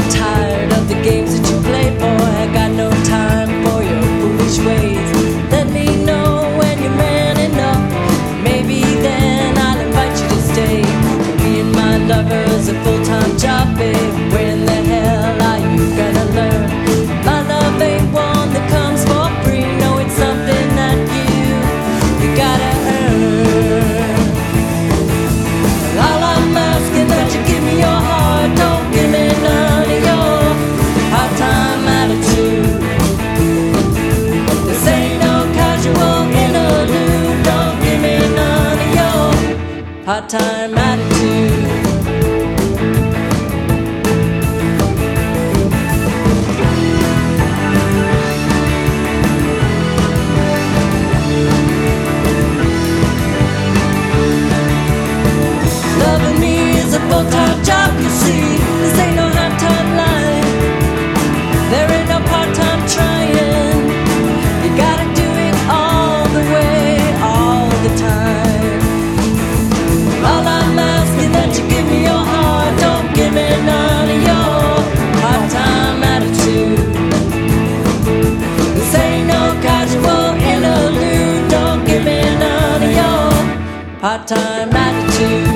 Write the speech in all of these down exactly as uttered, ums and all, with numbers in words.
tired of the games that you play, boy. I got no time for your foolish ways. Let me know when you're man enough. Maybe then I'll invite you to stay. Being my lover's a full-time job, babe. Where in the hell are you gonna learn? My love ain't one that comes for free. No, it's something that you, you gotta earn. All I'm asking that you give me your heart. Don't give me none of your part-time attitude. This ain't no casual interlude. Don't give me none of your part-time attitude. Loving me is a full-time job, you see. This ain't no half-time line. There ain't no part-time trying. You gotta do it all the way, all the time. All I'm asking that you give me your heart. Don't give me none of your part-time attitude. This ain't no casual interlude. Don't give me none of your part-time attitude.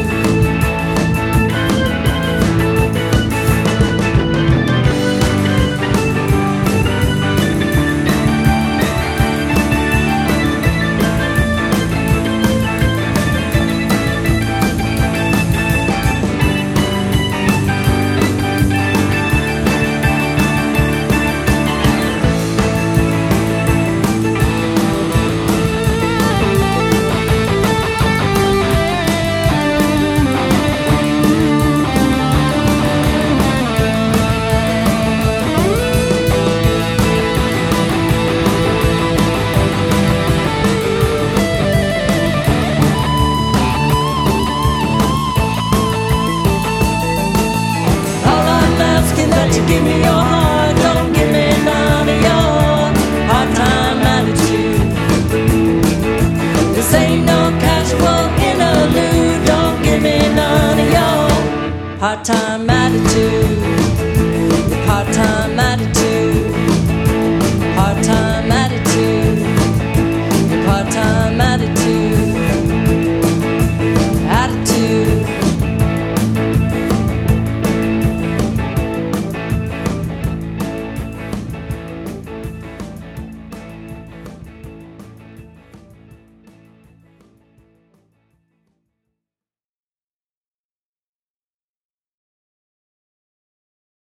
That you give me your heart. Don't give me none of your part-time attitude. This ain't no casual interlude. Don't give me none of your part-time attitude. Your part-time attitude.